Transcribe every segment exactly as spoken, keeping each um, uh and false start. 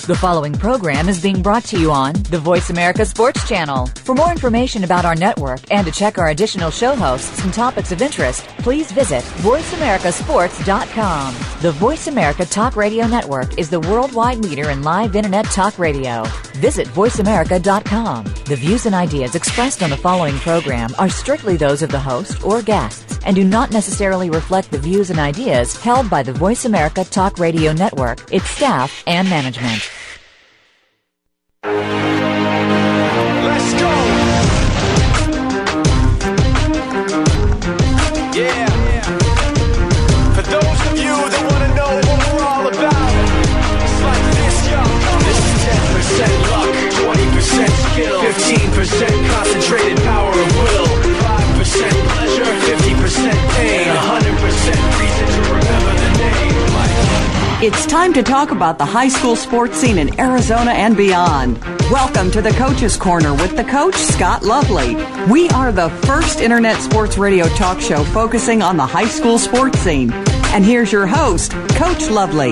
The following program is being brought to you on the Voice America Sports Channel. For more information about our network and to check our additional show hosts and topics of interest, please visit voice america sports dot com. The Voice America Talk Radio Network is the worldwide leader in live Internet talk radio. Visit voice america dot com. The views and ideas expressed on the following program are strictly those of the host or guests and do not necessarily reflect the views and ideas held by the Voice America Talk Radio Network, its staff, and management. Let's go! Yeah. For those of you that want to know what we're all about, it's like this, yo. This is ten percent luck, twenty percent skill, fifteen percent concentrated power of will, five percent pleasure, fifty percent pain, one hundred percent reason to remember the name. It's time to talk about the high school sports scene in Arizona and beyond. Welcome to the Coach's Corner with the coach, Scott Lovely. We are the first internet sports radio talk show focusing on the high school sports scene. And here's your host, Coach Lovely.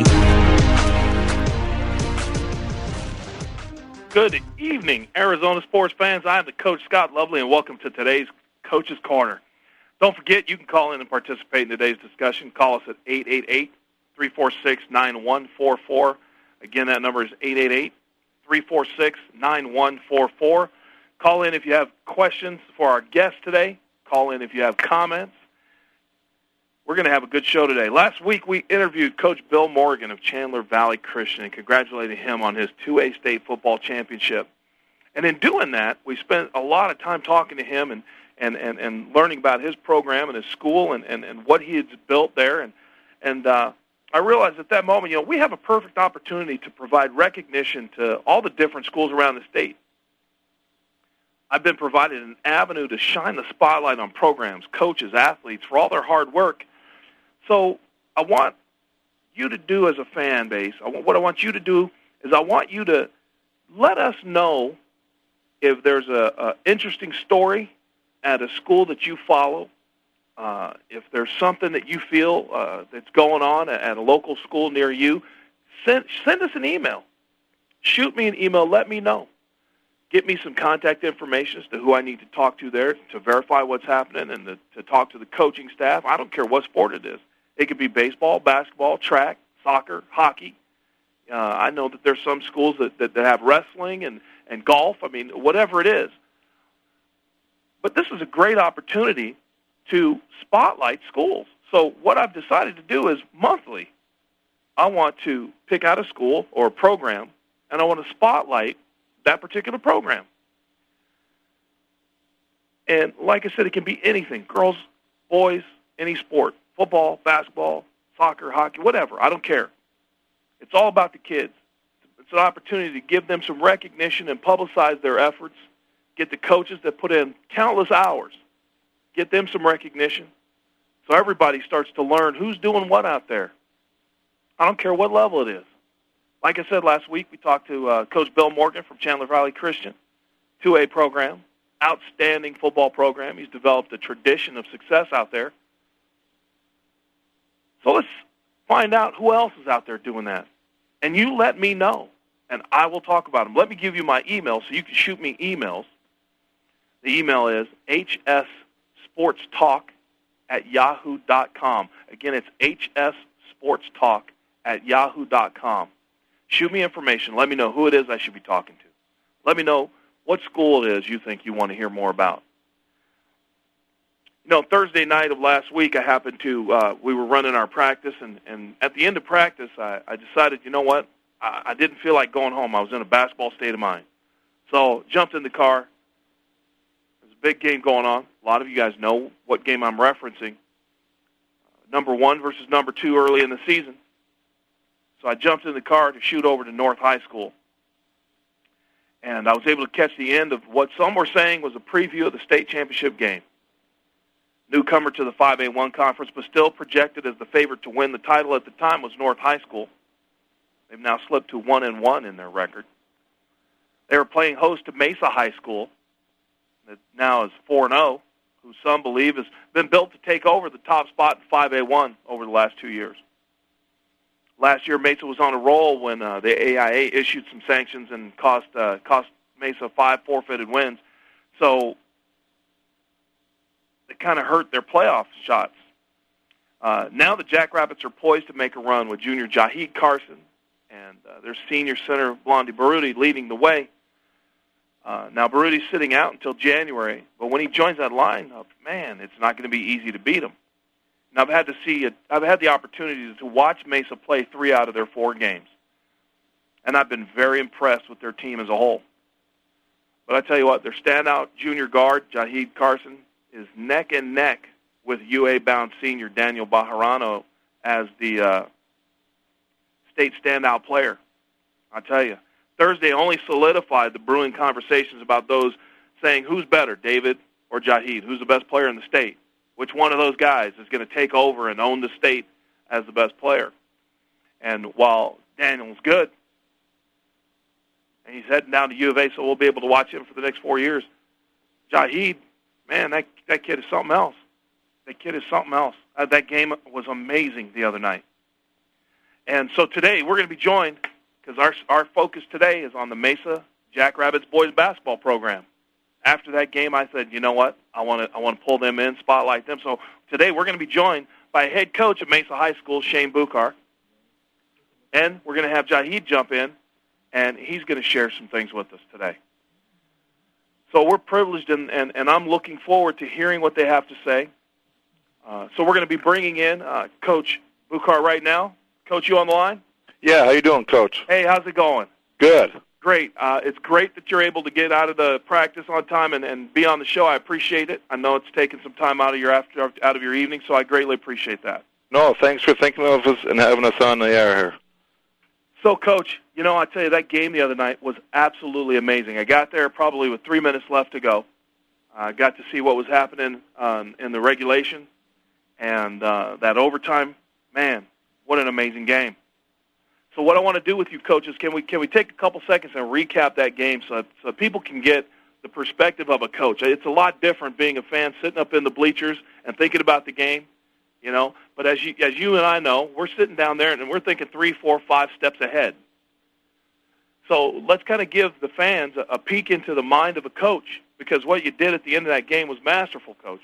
Good evening, Arizona sports fans. I'm the coach, Scott Lovely, and welcome to today's Coach's Corner. Don't forget, you can call in and participate in today's discussion. Call us at eight eight eight, three four six, nine one four four. Again, that number is eight eight eight, three four six, nine one four four. Call in if you have questions for our guest today. Call in if you have comments. We're going to have a good show today. Last week, we interviewed Coach Bill Morgan of Chandler Valley Christian and congratulated him on his two A state football championship. And in doing that, we spent a lot of time talking to him and, and, and, and learning about his program and his school and, and, and what he had built there. And, and uh, I realized at that moment, you know, we have a perfect opportunity to provide recognition to all the different schools around the state. I've been provided an avenue to shine the spotlight on programs, coaches, athletes for all their hard work. So I want you to do as a fan base, I want, what I want you to do is I want you to let us know if there's a, a interesting story at a school that you follow, uh, if there's something that you feel uh, that's going on at, at a local school near you, send, send us an email. Shoot me an email. Let me know. Get me some contact information as to who I need to talk to there to verify what's happening and to, to talk to the coaching staff. I don't care what sport it is. It could be baseball, basketball, track, soccer, hockey. Uh, I know that there's some schools that, that, that have wrestling and, and golf. I mean, whatever it is. But this is a great opportunity to spotlight schools. So what I've decided to do is monthly, I want to pick out a school or a program, and I want to spotlight that particular program. And like I said, it can be anything, girls, boys, any sport, football, basketball, soccer, hockey, whatever. I don't care. It's all about the kids. It's an opportunity to give them some recognition and publicize their efforts, get the coaches that put in countless hours, get them some recognition so everybody starts to learn who's doing what out there. I don't care what level it is. Like I said last week, we talked to uh, Coach Bill Morgan from Chandler Valley Christian, two A program, outstanding football program. He's developed a tradition of success out there. So let's find out who else is out there doing that. And you let me know, and I will talk about them. Let me give you my email so you can shoot me emails. The email is h s sports talk at yahoo dot com. Again, it's h s sports talk at yahoo dot com. Shoot me information. Let me know who it is I should be talking to. Let me know what school it is you think you want to hear more about. You know, Thursday night of last week, I happened to, uh, we were running our practice, and, and at the end of practice, I, I decided, you know what, I, I didn't feel like going home. I was in a basketball state of mind. So jumped in the car. There's a big game going on. A lot of you guys know what game I'm referencing. Uh, number one versus number two early in the season. So I jumped in the car to shoot over to North High School. And I was able to catch the end of what some were saying was a preview of the state championship game. Newcomer to the five A one conference, but still projected as the favorite to win the title at the time was North High School. They've now slipped to one and one in their record. They were playing host to Mesa High School, that now is four and oh, who some believe has been built to take over the top spot in five A one over the last two years. last year Mesa was on a roll when uh, the A I A issued some sanctions and cost uh, cost Mesa five forfeited wins. So it kind of hurt their playoff shots. Uh, now the Jackrabbits are poised to make a run with junior Jaheed Carson and uh, their senior center, Blondie Baruti, leading the way. Uh, now, Baruti's sitting out until January, but when he joins that lineup, man, it's not going to be easy to beat him. And I've had to see it, I've had the opportunity to watch Mesa play three out of their four games, and I've been very impressed with their team as a whole. But I tell you what, their standout junior guard, Jaheed Carson, is neck and neck with U A-bound senior Daniel Bajarano as the uh, state standout player. I tell you, Thursday only solidified the brewing conversations about those saying, who's better, David or Jaheed? Who's the best player in the state? Which one of those guys is going to take over and own the state as the best player? And while Daniel's good, and he's heading down to U of A, so we'll be able to watch him for the next four years, Jaheed, man, that, that kid is something else. That kid is something else. Uh, that game was amazing the other night. And so today we're going to be joined, because our our focus today is on the Mesa Jackrabbits boys basketball program. After that game, I said, you know what, I want to I want to pull them in, spotlight them. So today we're going to be joined by head coach at Mesa High School, Shane Bukar, and we're going to have Jaheed jump in, and he's going to share some things with us today. So we're privileged, and, and, and I'm looking forward to hearing what they have to say. Uh, so we're going to be bringing in uh, Coach Bukar right now. Coach, you on the line? Yeah, how you doing, Coach? Hey, how's it going? Good. Great. Uh, it's great that you're able to get out of the practice on time and, and be on the show. I appreciate it. I know it's taken some time out of your after out of your evening, so I greatly appreciate that. No, thanks for thinking of us and having us on the air here. So, Coach, you know, I tell you, that game the other night was absolutely amazing. I got there probably with three minutes left to go. I uh, got to see what was happening um, in the regulation, and uh, that overtime, man, what an amazing game. So what I want to do with you, coaches, can we can we take a couple seconds and recap that game so so people can get the perspective of a coach? It's a lot different being a fan sitting up in the bleachers and thinking about the game, you know. But as you as you and I know, we're sitting down there and we're thinking three, four, five steps ahead. So let's kind of give the fans a, a peek into the mind of a coach, because what you did at the end of that game was masterful, Coach.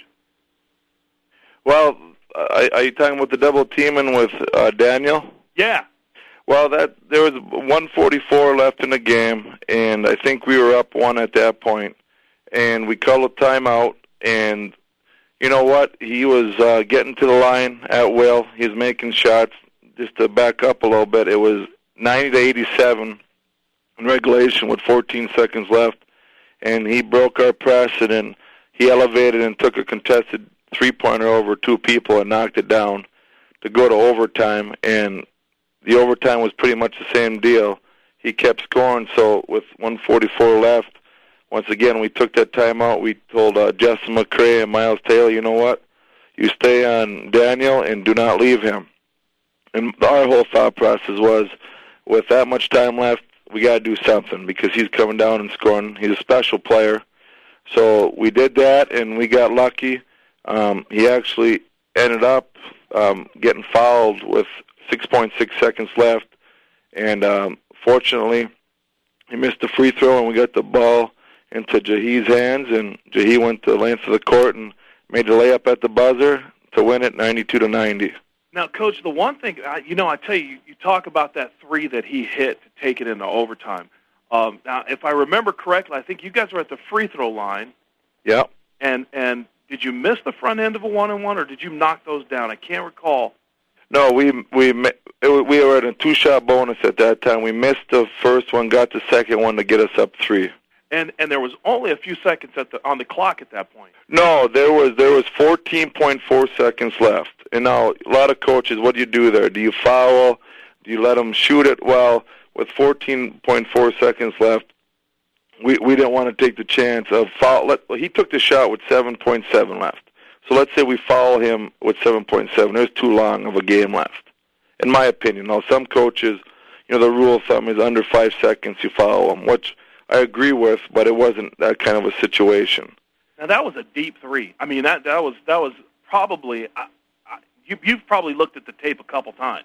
Well, are, are you talking about the double teaming with uh, Daniel? Yeah. Well, that there was one forty-four left in the game, and I think we were up one at that point, and we called a timeout, and you know what? He was uh, getting to the line at will. He was making shots. Just to back up a little bit, it was ninety to eighty-seven in regulation with fourteen seconds left, and he broke our press, and then he elevated and took a contested three-pointer over two people and knocked it down to go to overtime, and the overtime was pretty much the same deal. He kept scoring, so with one forty-four left, once again, we took that timeout. We told uh, Justin McCray and Miles Taylor, you know what, you stay on Daniel and do not leave him. And our whole thought process was, with that much time left, we got to do something because he's coming down and scoring. He's a special player. So we did that, and we got lucky. Um, he actually ended up um, getting fouled with six point six seconds left, and um, fortunately, he missed the free throw, and we got the ball into Jaheed's hands, and Jaheed went the length of the court and made the layup at the buzzer to win it ninety-two to ninety. Now, Coach, the one thing, you know, I tell you, you talk about that three that he hit to take it into overtime. Um, now, if I remember correctly, I think you guys were at the free throw line. Yeah. And and did you miss the front end of a one-on-one, or did you knock those down? I can't recall. No, we we we were at a two-shot bonus at that time. We missed the first one, got the second one to get us up three. And and there was only a few seconds at the on the clock at that point. No, there was there was fourteen point four seconds left. And now a lot of coaches, what do you do there? Do you foul? Do you let them shoot it? Well, with fourteen point four seconds left, we we didn't want to take the chance of foul. Let, well, he took the shot with seven point seven left. So let's say we foul him with seven point seven. There's too long of a game left, in my opinion. Now, some coaches, you know, the rule of thumb is under five seconds you foul them, which I agree with, but it wasn't that kind of a situation. Now, that was a deep three. I mean, that that was that was probably uh, – you, you've probably looked at the tape a couple times.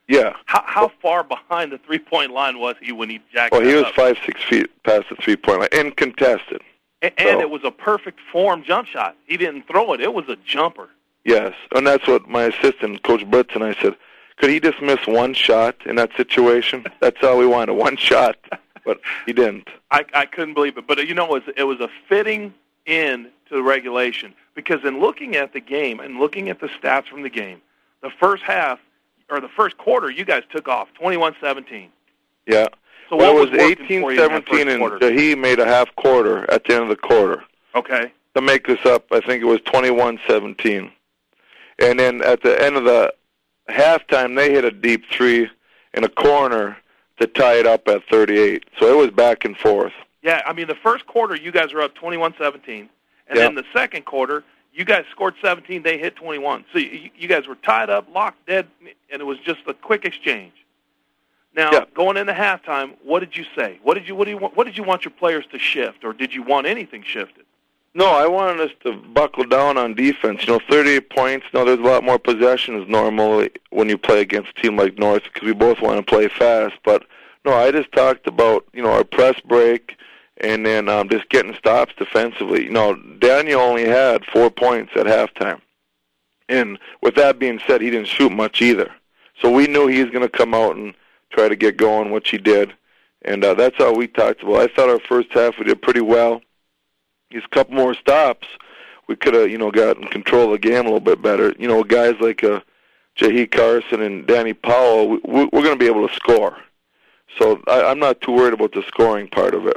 Yeah. How, how far behind the three-point line was he when he jacked Well, he was up? five, six feet past the three-point line and contested. And, and so. it was a perfect form jump shot. He didn't throw it. It was a jumper. Yes, and that's what my assistant, Coach Blitz, and I said, could he just miss one shot in that situation? That's all we wanted, one shot. But he didn't. I, I couldn't believe it. But, you know, it was, it was a fitting end to the regulation because in looking at the game and looking at the stats from the game, the first half, or the first quarter, you guys took off, twenty-one seventeen. Yeah. So well, what it was eighteen seventeen, and Jahi made a half quarter at the end of the quarter. Okay. To make this up, I think it was twenty-one seventeen. And then at the end of the halftime, they hit a deep three in a corner to tie it up at thirty-eight. So it was back and forth. Yeah, I mean, the first quarter, you guys were up twenty-one seventeen. And yep. then the second quarter, you guys scored seventeen, they hit twenty-one. So you, you guys were tied up, locked, dead, and it was just a quick exchange. Now, yeah. going into halftime, what did you say? What did you what do you want, what did you want your players to shift, or did you want anything shifted? No, I wanted us to buckle down on defense. You know, thirty-eight points. No, there's a lot more possessions normally when you play against a team like North because we both want to play fast. But no, I just talked about you know our press break and then um, just getting stops defensively. You know, Daniel only had four points at halftime, and with that being said, he didn't shoot much either. So we knew he was going to come out and try to get going, which he did, and uh, that's how we talked about. I thought our first half we did pretty well. These couple more stops, we could have, you know, gotten control of the game a little bit better. You know, guys like uh, Jahi Carson and Danny Powell, we, we're going to be able to score. So I, I'm not too worried about the scoring part of it.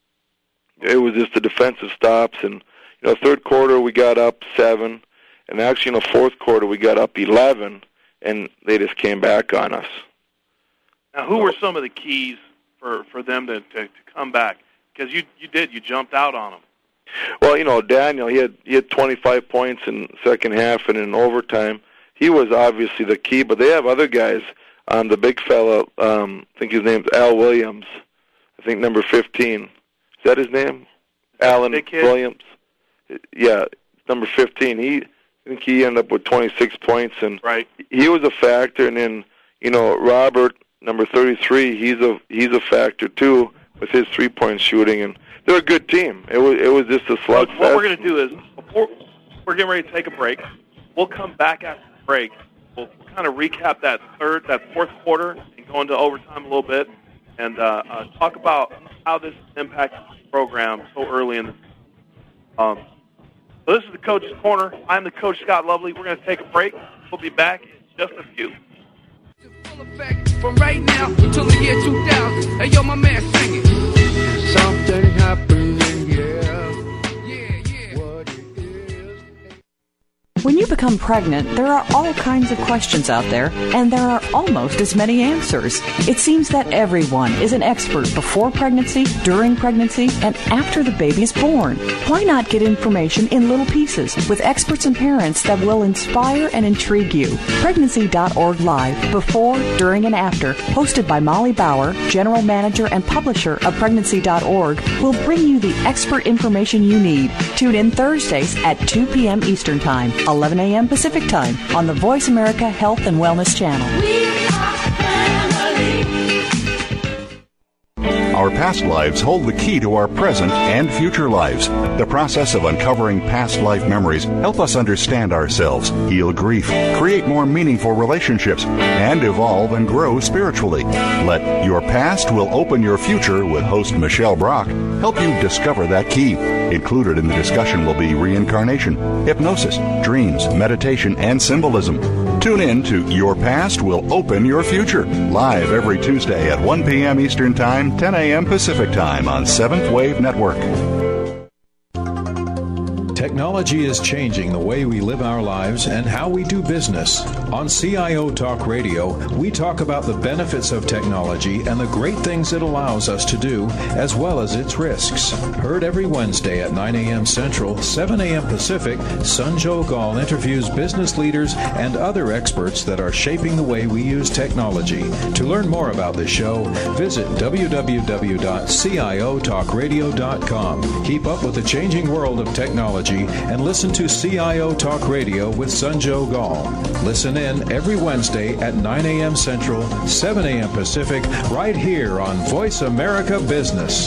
It was just the defensive stops, and you know, third quarter we got up seven, and actually in the fourth quarter we got up eleven, and they just came back on us. Now, who were some of the keys for, for them to, to, to come back? Because you you did, you jumped out on them. Well, you know, Daniel, he had he had twenty-five points in the second half and in overtime. He was obviously the key, but they have other guys. Um, the big fella, um, I think his name's Al Williams. I think number fifteen. Is that his name? Alan Williams. Yeah, number fifteen. He, I think he ended up with twenty-six points, and right. he was a factor. And then, you know, Robert, number thirty-three, he's a he's a factor too with his three-point shooting, and they're a good team. It was it was just a slugfest. What, what we're going to do is, before we're getting ready to take a break, we'll come back after the break. We'll kind of recap that third, that fourth quarter, and go into overtime a little bit, and uh, uh, talk about how this impacts the program so early in the season. Um, so this is the Coach's Corner. I'm the Coach, Scott Lovely. We're going to take a break. We'll be back in just a few. From right now until the year two thousand. Hey, yo, my man, sing it. Something happening, yeah. Yeah, yeah. What it is. When you become pregnant, there are all kinds of questions out there, and there are almost as many answers. It seems that everyone is an expert before pregnancy, during pregnancy, and after the baby's born. Why not get information in little pieces with experts and parents that will inspire and intrigue you? Pregnancy dot org Live, before, during, and after, hosted by Molly Bauer, General Manager and Publisher of Pregnancy dot org, will bring you the expert information you need. Tune in Thursdays at two p.m. Eastern Time, eleven a.m. Pacific Time on the Voice America Health and Wellness Channel. Our past lives hold the key to our present and future lives. The process of uncovering past life memories help us understand ourselves, heal grief, create more meaningful relationships, and evolve and grow spiritually. Let Your Past Will Open Your Future with host Michelle Brock help you discover that key. Included in the discussion will be reincarnation, hypnosis, dreams, meditation, and symbolism. Tune in to Your Past Will Open Your Future, live every Tuesday at one p.m. Eastern Time, ten a.m. Pacific Time on Seventh Wave Network. Technology is changing the way we live our lives and how we do business. On C I O Talk Radio, we talk about the benefits of technology and the great things it allows us to do, as well as its risks. Heard every Wednesday at nine a.m. Central, seven a.m. Pacific, Sanjog Aul interviews business leaders and other experts that are shaping the way we use technology. To learn more about the show, visit w w w dot c i o talk radio dot com. Keep up with the changing world of technology technology and listen to C I O Talk Radio with Sanjo Gall. Listen in every Wednesday at nine a.m. Central, seven a.m. Pacific, right here on Voice America Business.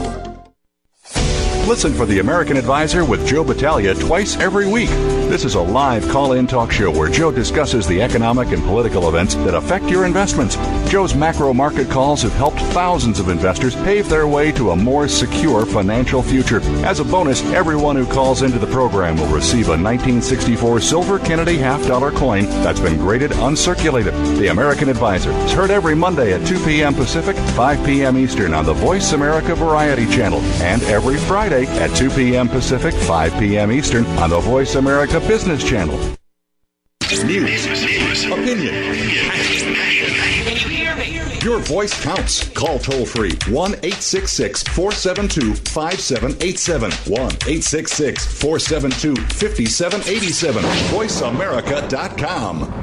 Listen for The American Advisor with Joe Battaglia twice every week. This is a live call-in talk show where Joe discusses the economic and political events that affect your investments. Joe's macro market calls have helped thousands of investors pave their way to a more secure financial future. As a bonus, everyone who calls into the program will receive a nineteen sixty-four Silver Kennedy half-dollar coin that's been graded uncirculated. The American Advisor is heard every Monday at two p.m. Pacific, five p.m. Eastern on the Voice America Variety Channel, and every Friday at two p.m. Pacific, five p.m. Eastern on the Voice America Business Channel. News, opinion, your voice counts. Call toll-free one eight six six, four seven two, five seven eight seven. one eight six six, four seven two, five seven eight seven. voice america dot com.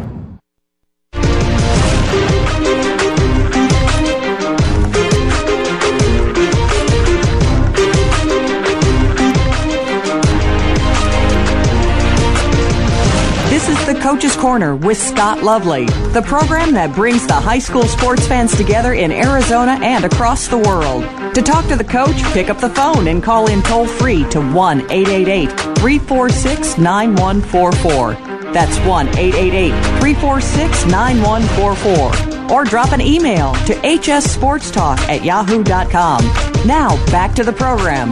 This is the Coach's Corner with Scott Lovely, the program that brings the high school sports fans together in Arizona and across the world. To talk to the coach, pick up the phone and call in toll-free to one eight eight eight, three four six, nine one four four. That's one eight eight eight, three four six, nine one four four. Or drop an email to h s sports talk at yahoo dot com. Now, back to the program.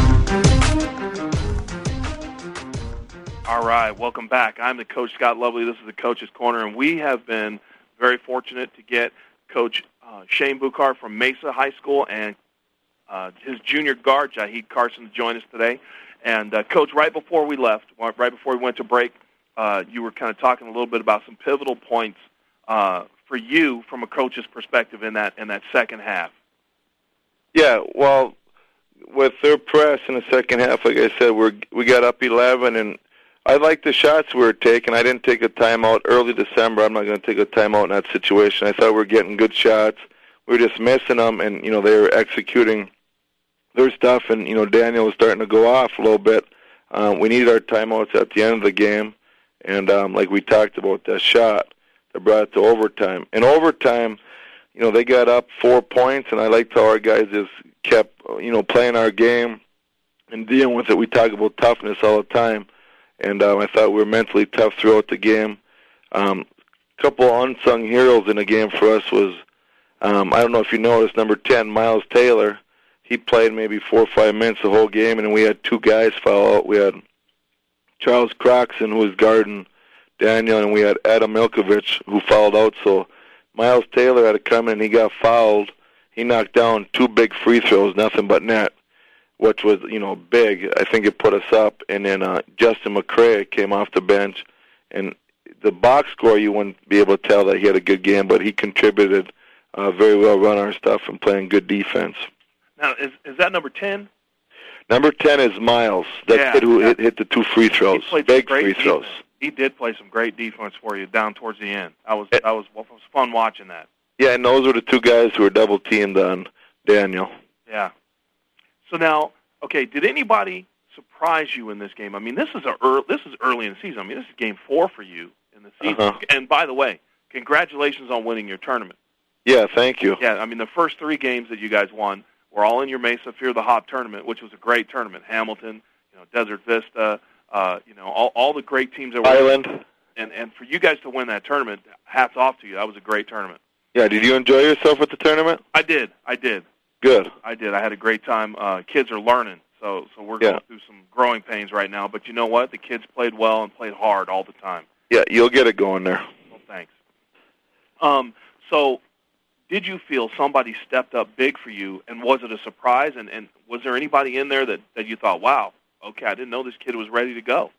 All right, welcome back. I'm the Coach Scott Lovely. This is the Coach's Corner, and we have been very fortunate to get Coach uh, Shane Buchar from Mesa High School and uh, his junior guard, Jahid Carson, to join us today. And, uh, Coach, right before we left, right before we went to break, uh, you were kind of talking a little bit about some pivotal points uh, for you from a coach's perspective in that in that second half. Yeah, well, with their press in the second half, like I said, we're, we got up eleven, and I like the shots we were taking. I didn't take a timeout early December. I'm not going to take a timeout in that situation. I thought we were getting good shots. We were just missing them, and, you know, they were executing their stuff, and, you know, Daniel was starting to go off a little bit. Um, we needed our timeouts at the end of the game, and um, like we talked about, that shot that brought it to overtime. In overtime, you know, they got up four points, and I liked how our guys just kept, you know, playing our game and dealing with it. We talk about toughness all the time. And um, I thought we were mentally tough throughout the game. Um, a couple of unsung heroes in the game for us was, um, I don't know if you noticed, number ten, Miles Taylor. He played maybe four or five minutes the whole game, and we had two guys foul out. We had Charles Croxon, who was guarding Daniel, and we had Adam Milkovich, who fouled out. So Miles Taylor had to come in, and he got fouled. He knocked down two big free throws, nothing but net, which was, you know, big. I think it put us up. And then uh, Justin McCray came off the bench. And the box score, you wouldn't be able to tell that he had a good game, but he contributed uh, very well, run our stuff and playing good defense. Now, is is that number ten? Number ten is Miles. That yeah, kid who that, hit, hit the two free throws, big free defense. throws. He did play some great defense for you down towards the end. I was, I was, it was fun watching that. Yeah, and those were the two guys who were double-teamed on Daniel. Yeah. So now, okay, did anybody surprise you in this game? I mean, this is a early, this is early in the season. I mean, this is game four for you in the season. Uh-huh. And by the way, congratulations on winning your tournament. Yeah, thank you. Yeah, I mean, the first three games that you guys won were all in your Mesa Fear the Hop tournament, which was a great tournament. Hamilton, you know, Desert Vista, uh, you know, all all the great teams that were Island. And and for you guys to win that tournament, hats off to you. That was a great tournament. Yeah, did you enjoy yourself with the tournament? I did. I did. Good. I did. I had a great time. Uh, kids are learning, so so we're yeah. going through some growing pains right now. But you know what? The kids played well and played hard all the time. Yeah, you'll get it going there. Well, thanks. Um, so did you feel somebody stepped up big for you, and was it a surprise? And, and was there anybody in there that, that you thought, wow, okay, I didn't know this kid was ready to go?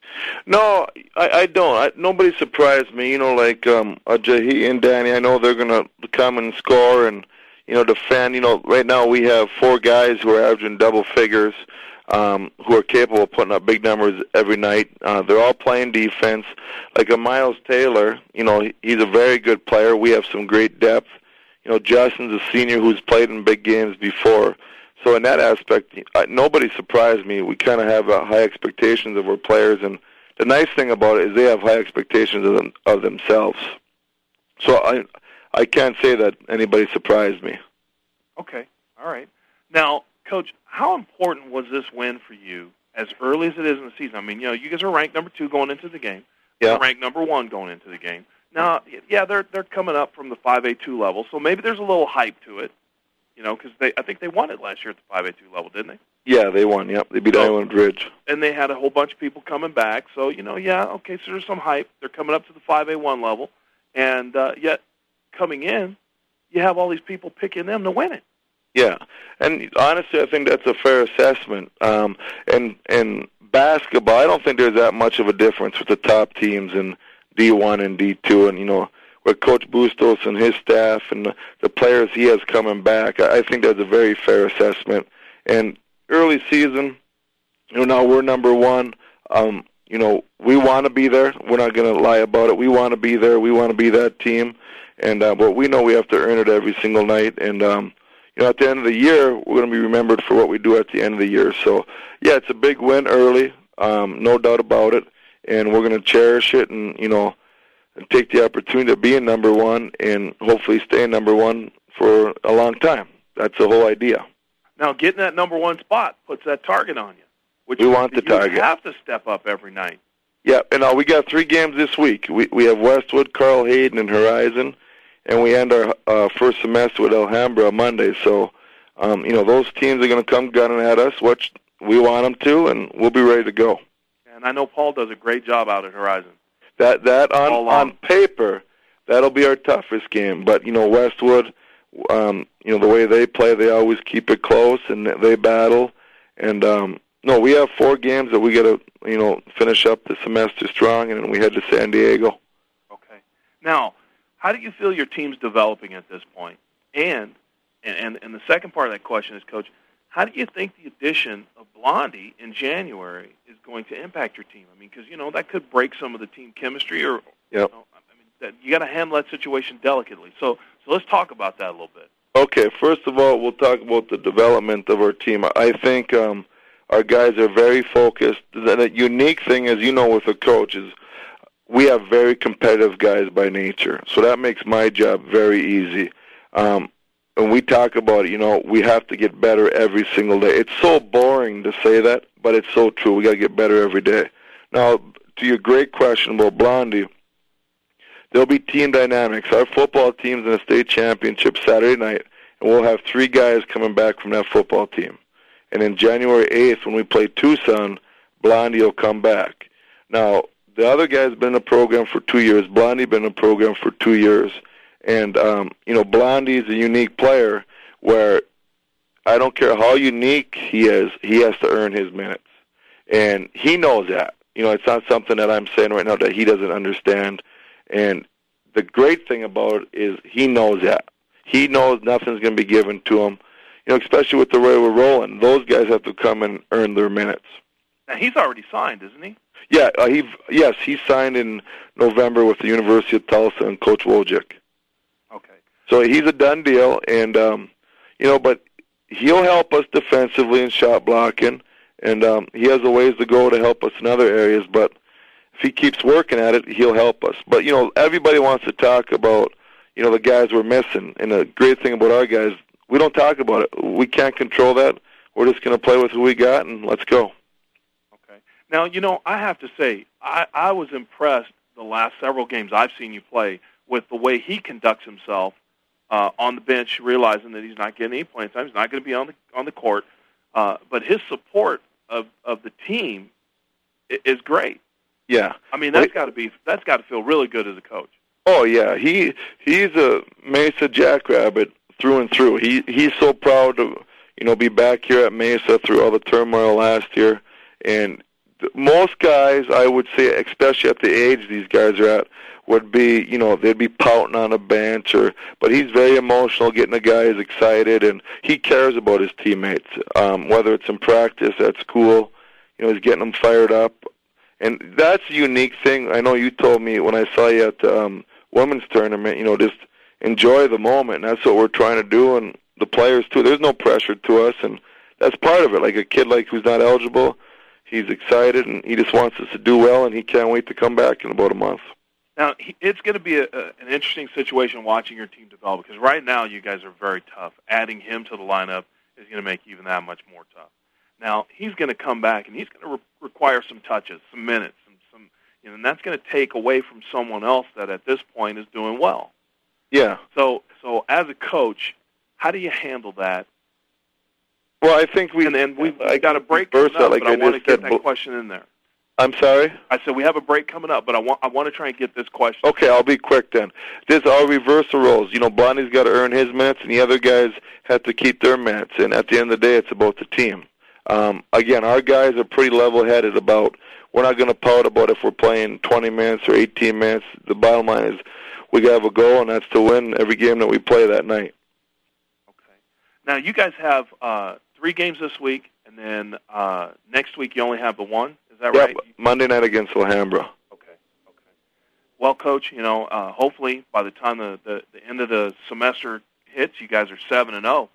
No, I, I don't. I, nobody surprised me. You know, like um, Ajahi and Danny, I know they're going to come and score and, you know, defend. You know, right now we have four guys who are averaging double figures, um, who are capable of putting up big numbers every night. Uh, they're all playing defense. Like a Miles Taylor, you know, he's a very good player. We have some great depth. You know, Justin's a senior who's played in big games before. So in that aspect, uh, nobody surprised me. We kind of have uh, high expectations of our players, and the nice thing about it is they have high expectations of, them, of themselves. So I I can't say that anybody surprised me. Okay, all right. Now, Coach, how important was this win for you as early as it is in the season? I mean, you know, you guys are ranked number two going into the game. Yeah. They're ranked number one going into the game. Now, yeah, they're they're coming up from the five A two level, so maybe there's a little hype to it, you know, because they I think they won it last year at the five A two level, didn't they? Yeah, they won. Yep, they beat so, Island Ridge, and they had a whole bunch of people coming back. So you know, yeah, okay, so there's some hype. They're coming up to the five A one level, and uh, yet coming in, you have all these people picking them to win it. Yeah, and honestly, I think that's a fair assessment. Um, and and basketball, I don't think there's that much of a difference with the top teams in D one and D two, and you know, with Coach Bustos and his staff and the, the players he has coming back. I, I think that's a very fair assessment. And early season, you know, now we're number one. Um, you know, we want to be there. We're not going to lie about it. We want to be there. We want to be that team. And uh, but we know we have to earn it every single night. And um, you know, at the end of the year, we're going to be remembered for what we do at the end of the year. So, yeah, it's a big win early, um, no doubt about it. And we're going to cherish it and, you know, and take the opportunity to be in number one and hopefully stay in number one for a long time. That's the whole idea. Now, getting that number one spot puts that target on you, which we want the you target. have to step up every night. Yeah, and uh, we got three games this week. We we have Westwood, Carl Hayden, and Horizon, and we end our uh, first semester with Alhambra Monday. So, um, you know, those teams are going to come gunning at us, which we want them to, and we'll be ready to go. And I know Paul does a great job out at Horizon. That that on on paper, that'll be our toughest game. But you know, Westwood, um, you know, the way they play, they always keep it close and they battle. And um, no, we have four games that we got to, you know, finish up the semester strong, and then we head to San Diego. Okay. Now, how do you feel your team's developing at this point? And and and the second part of that question is, Coach, how do you think the addition of Blondie in January is going to impact your team? I mean, because, you know, that could break some of the team chemistry, or yep. you know, I mean, that, you got to handle that situation delicately. So, so let's talk about that a little bit. Okay, first of all, we'll talk about the development of our team. I think um, our guys are very focused. The unique thing, as you know, with a coach is we have very competitive guys by nature, so that makes my job very easy. Um, and we talk about it, you know, we have to get better every single day. It's so boring to say that, but it's so true. We got to get better every day. Now, to your great question about Blondie, there'll be team dynamics. Our football team's in a state championship Saturday night, and we'll have three guys coming back from that football team. And then January eighth, when we play Tucson, Blondie will come back. Now, the other guy's been in the program for two years. Blondie been in the program for two years. And, um, you know, Blondie's a unique player where I don't care how unique he is, he has to earn his minutes. And he knows that. You know, it's not something that I'm saying right now that he doesn't understand. And the great thing about it is he knows that. He knows nothing's going to be given to him, you know, especially with the way we're rolling. Those guys have to come and earn their minutes. Now, he's already signed, isn't he? Yeah, uh, he yes, he signed in November with the University of Tulsa and Coach Wojcik. Okay. So he's a done deal, and, um, you know, but he'll help us defensively in shot blocking, and um, he has a ways to go to help us in other areas, but if he keeps working at it, he'll help us. But, you know, everybody wants to talk about, you know, the guys we're missing, and the great thing about our guys, we don't talk about it. We can't control that. We're just going to play with who we got, and let's go. Now, you know, I have to say, I, I was impressed the last several games I've seen you play with the way he conducts himself uh, on the bench, realizing that he's not getting any playing time. He's not going to be on the on the court. Uh, but his support of, of the team is great. Yeah. I mean, that's got to be that's got to feel really good as a coach. Oh, yeah. He he's a Mesa Jackrabbit through and through. He He's so proud to, you know, be back here at Mesa through all the turmoil last year. And most guys, I would say, especially at the age these guys are at, would be, you know, they'd be pouting on a bench, or, but he's very emotional, getting the guys excited, and he cares about his teammates, um, whether it's in practice, at school, you know, he's getting them fired up. And that's a unique thing. I know you told me when I saw you at the um, women's tournament, you know, just enjoy the moment, and that's what we're trying to do, and the players, too. There's no pressure to us, and that's part of it. Like a kid like who's not eligible, he's excited, and he just wants us to do well, and he can't wait to come back in about a month. Now, it's going to be a, a, an interesting situation watching your team develop, because right now you guys are very tough. Adding him to the lineup is going to make even that much more tough. Now, he's going to come back, and he's going to re- require some touches, some minutes, and some, you know, and that's going to take away from someone else that at this point is doing well. Yeah. So, so as a coach, how do you handle that? Well, I think we and, and we've got a break coming up, like but I, I want to get said, that question in there. I'm sorry? I said we have a break coming up, but I want I want to try and get this question. Okay, I'll be quick then. This I'll reverse the roles. You know, Blondie's got to earn his minutes, and the other guys have to keep their minutes. And at the end of the day, it's about the team. Um, again, our guys are pretty level-headed about. We're not going to pout about if we're playing twenty minutes or eighteen minutes. The bottom line is we got to have a goal, and that's to win every game that we play that night. Okay. Now you guys have uh, three games this week, and then uh, next week you only have the one. Is that yeah, right? Monday night against Alhambra. Okay. Okay. Well, Coach, you know, uh, hopefully by the time the, the, the end of the semester hits, you guys are seven and zero.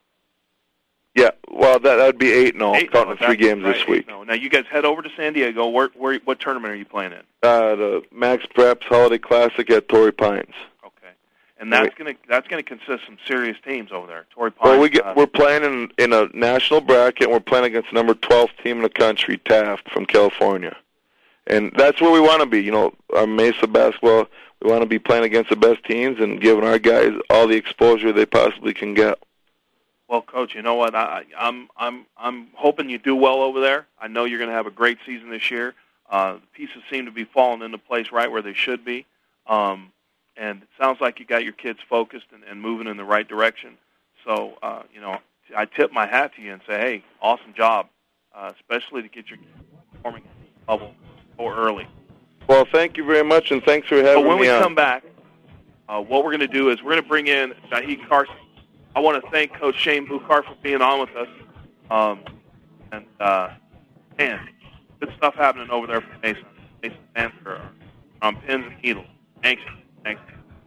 Yeah, well, that that would be eight and all, counting the three games right, this week. Now you guys head over to San Diego. Where, where, what tournament are you playing in? Uh, the Max Preps Holiday Classic at Torrey Pines. Okay, and that's right. gonna that's gonna consist of some serious teams over there. Torrey Pines. Well, we get uh, we're playing in in a national bracket, and we're playing against the number twelve team in the country, Taft from California, and that's where we want to be. You know, our Mesa basketball. We want to be playing against the best teams and giving our guys all the exposure they possibly can get. Well, Coach, you know what? I, I'm I'm I'm hoping you do well over there. I know you're going to have a great season this year. Uh, the pieces seem to be falling into place right where they should be, um, and it sounds like you got your kids focused and, and moving in the right direction. So, uh, you know, I tip my hat to you and say, hey, awesome job, uh, especially to get your performing level so early. Well, thank you very much, and thanks for having me on. But when we on. come back, uh, what we're going to do is we're going to bring in Shahid Carson. I want to thank Coach Shane Buchar for being on with us. Um, and, uh, man, good stuff happening over there for Mason. Mason Panther on pins and needles. Thanks. Thanks.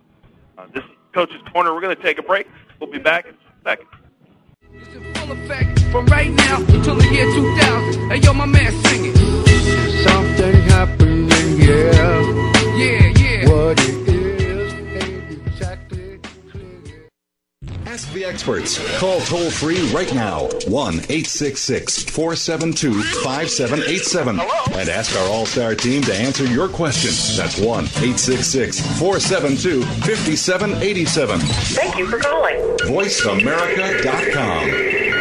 Uh, this is Coach's Corner. We're going to take a break. We'll be back in a second. It's in full effect from right now until the year two thousand. Hey, yo, my man, sing it. Something happening, yeah. Yeah, yeah. What it is ain't exactly clear. Ask the experts. Call toll free right now. one eight six six, four seven two, five seven eight seven. And ask our All-Star team to answer your question. That's one eight six six, four seven two, five seven eight seven. Thank you for calling. voice america dot com.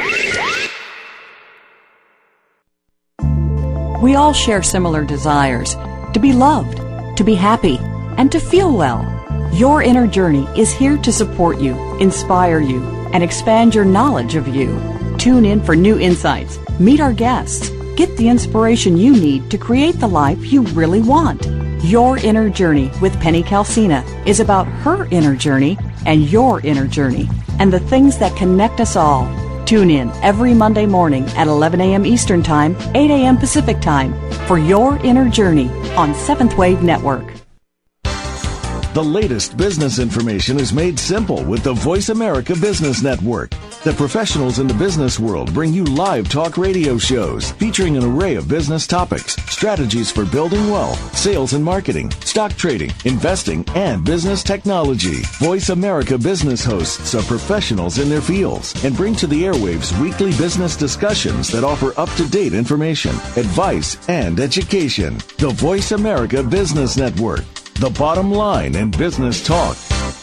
We all share similar desires to be loved, to be happy, and to feel well. Your Inner Journey is here to support you, inspire you, and expand your knowledge of you. Tune in for new insights, meet our guests, get the inspiration you need to create the life you really want. Your Inner Journey with Penny Calcina is about her inner journey and your inner journey, and the things that connect us all. Tune in every Monday morning at eleven a.m. Eastern Time, eight a.m. Pacific Time for Your Inner Journey on Seventh Wave Network. The latest business information is made simple with the Voice America Business Network. The professionals in the business world bring you live talk radio shows featuring an array of business topics, strategies for building wealth, sales and marketing, stock trading, investing, and business technology. Voice America Business hosts are professionals in their fields and bring to the airwaves weekly business discussions that offer up-to-date information, advice, and education. The Voice America Business Network. The bottom line in business talk.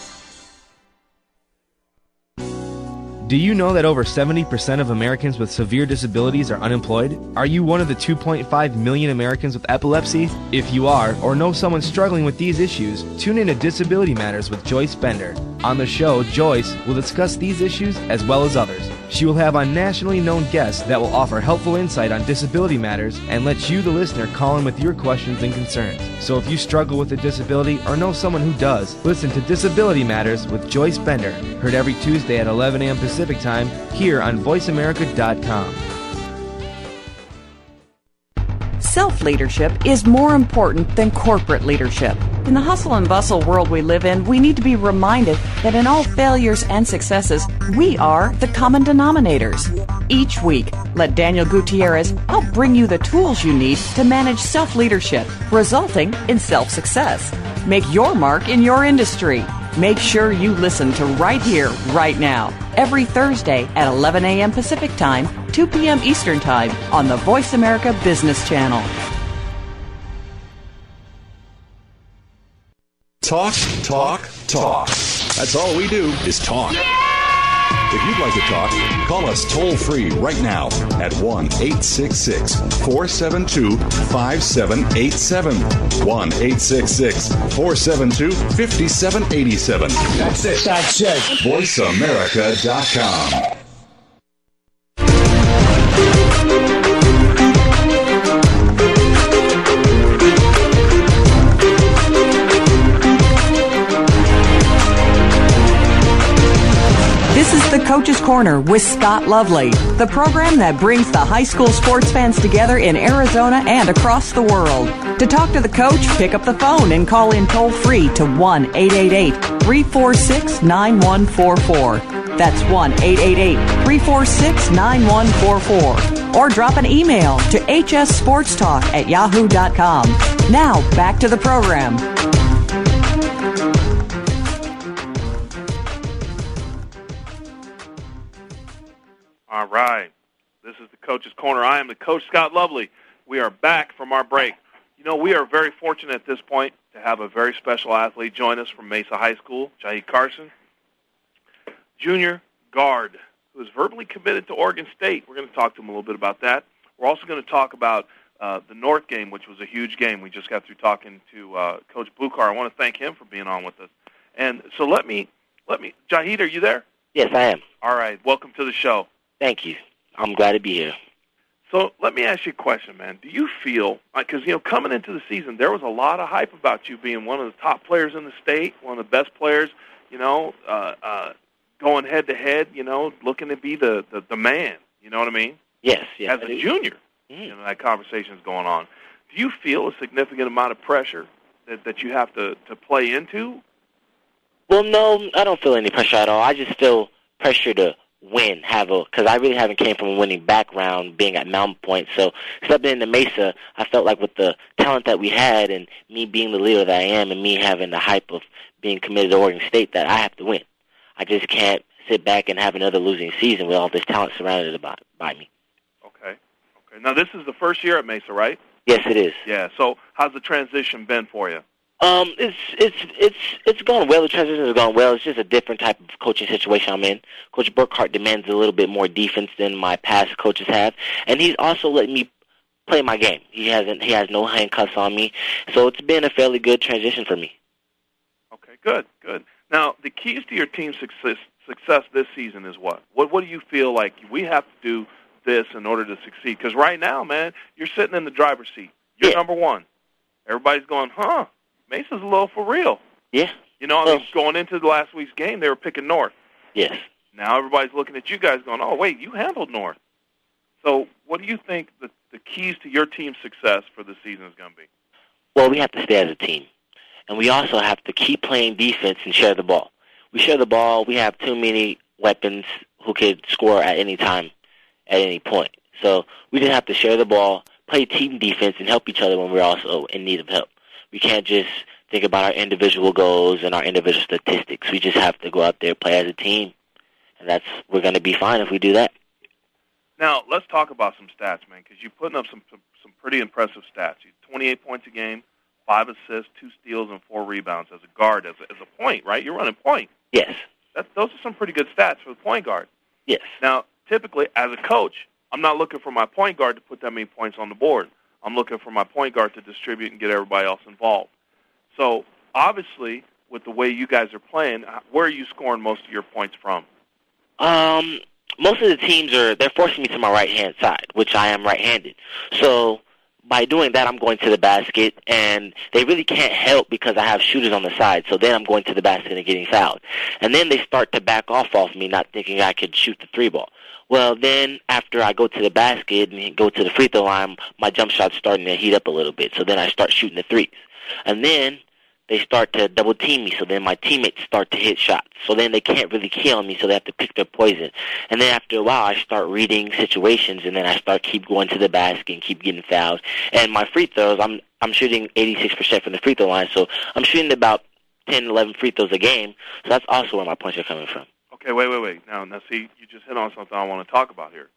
Do you know that over seventy percent of Americans with severe disabilities are unemployed? Are you one of the two point five million Americans with epilepsy? If you are, or know someone struggling with these issues, tune in to Disability Matters with Joyce Bender. On the show, Joyce will discuss these issues as well as others. She will have on nationally known guests that will offer helpful insight on disability matters and let you, the listener, call in with your questions and concerns. So if you struggle with a disability or know someone who does, listen to Disability Matters with Joyce Bender, heard every Tuesday at eleven a.m. Pacific Time here on voice america dot com. Self-leadership is more important than corporate leadership. In the hustle and bustle world we live in, we need to be reminded that in all failures and successes, we are the common denominators. Each week, let Daniel Gutierrez help bring you the tools you need to manage self-leadership, resulting in self-success. Make your mark in your industry. Make sure you listen to Right Here, Right Now, every Thursday at eleven a.m. Pacific Time, two p.m. Eastern Time on the Voice America Business Channel. Talk, talk, talk. That's all we do is talk. If you'd like to talk, call us toll free right now at one eight six six, four seven two, five seven eight seven. one eight six six, four seven two, five seven eight seven. That's it. That's it. voice america dot com. This is the Coach's Corner with Scott Lovely, the program that brings the high school sports fans together in Arizona and across the world. To talk to the coach, pick up the phone and call in toll free to one eight eight eight, three four six, nine one four four. That's one eight eight eight, three four six, nine one four four. Or drop an email to h s sports talk at yahoo dot com. Now, back to the program. All right. This is the Coach's Corner. I am the Coach, Scott Lovely. We are back from our break. You know, we are very fortunate at this point to have a very special athlete join us from Mesa High School, Jaheed Carson, junior guard, who is verbally committed to Oregon State. We're going to talk to him a little bit about that. We're also going to talk about uh, the North game, which was a huge game. We just got through talking to uh, Coach Bukar. I want to thank him for being on with us. And so let me, let me, Jaheed, are you there? Yes, I am. All right. Welcome to the show. Thank you. I'm glad to be here. So let me ask you a question, man. Do you feel, because, you know, coming into the season, there was a lot of hype about you being one of the top players in the state, one of the best players, you know, uh, uh, going head-to-head, you know, looking to be the, the, the man, you know what I mean? Yes, yes. As a junior, mm-hmm. you know, that conversation's going on. Do you feel a significant amount of pressure that, that you have to, to play into? Well, no, I don't feel any pressure at all. I just feel pressure to win, have a, because I really haven't came from a winning background being at Mountain Point. So stepping into Mesa, I felt like with the talent that we had and me being the leader that I am and me having the hype of being committed to Oregon State, that I have to win. I just can't sit back and have another losing season with all this talent surrounded about by me. Okay. Okay. Now, this is the first year at Mesa, right? Yes, it is. Yeah. So how's the transition been for you? Um, it's it's it's it's gone well. The transition has gone well. It's just a different type of coaching situation I'm in. Coach Burkhart demands a little bit more defense than my past coaches have, and he's also let me play my game. He hasn't he has no handcuffs on me, so it's been a fairly good transition for me. Okay, good, good. Now, the keys to your team's success success this season is what? What what do you feel like we have to do this in order to succeed? Because right now, man, you're sitting in the driver's seat. You're yeah. number one. Everybody's going, huh? Mesa's a little for real. Yeah. You know, I mean, going into the last week's game, they were picking North. Yes. Now everybody's looking at you guys going, oh, wait, you handled North. So what do you think the, the keys to your team's success for the season is going to be? Well, we have to stay as a team. And we also have to keep playing defense and share the ball. We share the ball. We have too many weapons who could score at any time, at any point. So we just have to share the ball, play team defense, and help each other when we're also in need of help. We can't just think about our individual goals and our individual statistics. We just have to go out there, play as a team, and that's we're going to be fine if we do that. Now, let's talk about some stats, man, because you're putting up some, some some pretty impressive stats. You twenty-eight points a game, five assists, two steals, and four rebounds as a guard, as a, as a point, right? You're running point. Yes. That, those are some pretty good stats for the point guard. Yes. Now, typically, as a coach, I'm not looking for my point guard to put that many points on the board. I'm looking for my point guard to distribute and get everybody else involved. So, obviously, with the way you guys are playing, where are you scoring most of your points from? Um, most of the teams are, they're forcing me to my right-hand side, which I am right-handed. So, by doing that, I'm going to the basket, and they really can't help because I have shooters on the side. So then I'm going to the basket and getting fouled. And then they start to back off off me, not thinking I could shoot the three ball. Well, then after I go to the basket and go to the free throw line, my jump shot's starting to heat up a little bit. So then I start shooting the threes. And then they start to double team me, so then my teammates start to hit shots. So then they can't really kill me, so they have to pick their poison. And then after a while, I start reading situations, and then I start keep going to the basket and keep getting fouled. And my free throws, I'm I'm shooting eighty-six percent from the free throw line, so I'm shooting about ten, eleven free throws a game. So that's also where my points are coming from. Okay, wait, wait, wait. Now, now, see, you just hit on something I want to talk about here.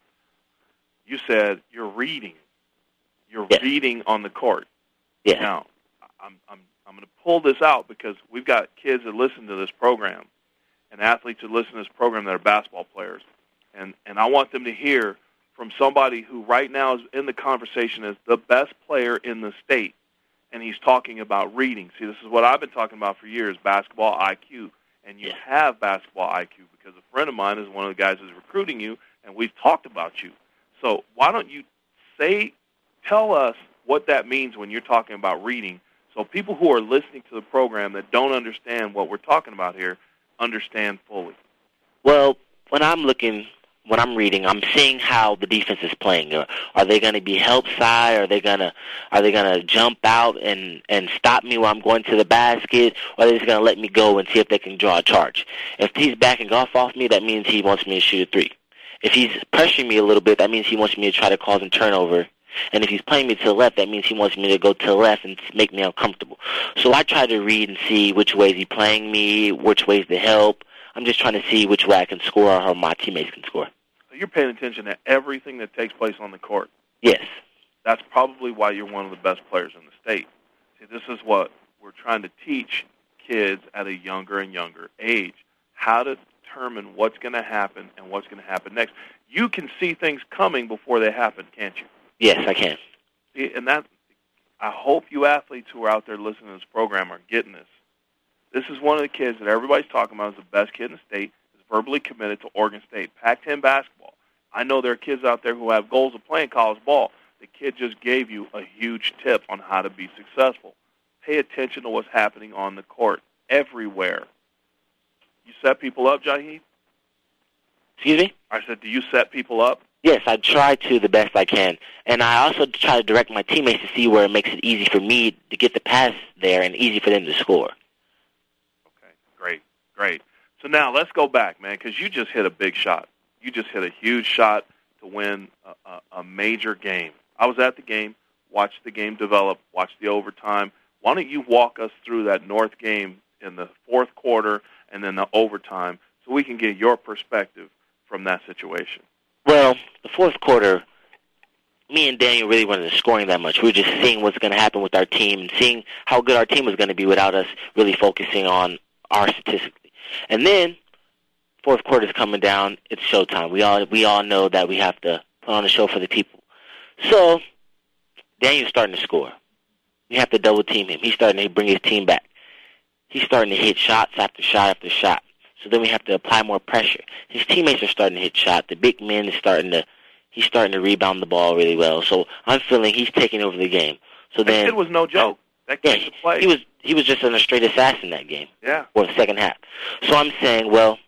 You said you're reading. You're yes. reading on the court. Yeah. Now, I'm I'm I'm going to pull this out because we've got kids that listen to this program and athletes that listen to this program that are basketball players. And, and I want them to hear from somebody who right now is in the conversation as the best player in the state, and he's talking about reading. See, this is what I've been talking about for years, basketball I Q. And you yeah. have basketball I Q because a friend of mine is one of the guys who's recruiting you, and we've talked about you. So why don't you say, tell us what that means when you're talking about reading, so people who are listening to the program that don't understand what we're talking about here understand fully. Well, when I'm looking, when I'm reading, I'm seeing how the defense is playing. Are they going to be help side? Are they going to are they going to jump out and, and stop me while I'm going to the basket? Or are they just going to let me go and see if they can draw a charge? If he's backing off off me, that means he wants me to shoot a three. If he's pressuring me a little bit, that means he wants me to try to cause a turnover. And if he's playing me to the left, that means he wants me to go to the left and make me uncomfortable. So I try to read and see which way is he playing me, which way is the help. I'm just trying to see which way I can score or how my teammates can score. So you're paying attention to everything that takes place on the court. Yes. That's probably why you're one of the best players in the state. See, this is what we're trying to teach kids at a younger and younger age, how to determine what's going to happen and what's going to happen next. You can see things coming before they happen, can't you? Yes, I can. See, and that, I hope you athletes who are out there listening to this program are getting this. This is one of the kids that everybody's talking about as the best kid in the state, is verbally committed to Oregon State, Pac ten basketball. I know there are kids out there who have goals of playing college ball. The kid just gave you a huge tip on how to be successful. Pay attention to what's happening on the court everywhere. You set people up, Jaheed? Excuse me? I said, do you set people up? Yes, I try to the best I can. And I also try to direct my teammates to see where it makes it easy for me to get the pass there and easy for them to score. Okay, great, great. So now let's go back, man, because you just hit a big shot. You just hit a huge shot to win a, a, a major game. I was at the game, watched the game develop, watched the overtime. Why don't you walk us through that North game in the fourth quarter and then the overtime so we can get your perspective from that situation? Well, the fourth quarter, me and Daniel really weren't scoring that much. We were just seeing what's going to happen with our team and seeing how good our team was going to be without us really focusing on our statistically. And then, fourth quarter's coming down. It's showtime. We all we all know that we have to put on a show for the people. So, Daniel's starting to score. We have to double team him. He's starting to bring his team back. He's starting to hit shots after shot after shot. So then we have to apply more pressure. His teammates are starting to hit shots. The big man is starting to, he's starting to rebound the ball really well. So I'm feeling he's taking over the game. So that then, kid was no joke. That kid yeah, play. he was he was just in a straight assassin that game. Yeah. For the second half. So I'm saying, well,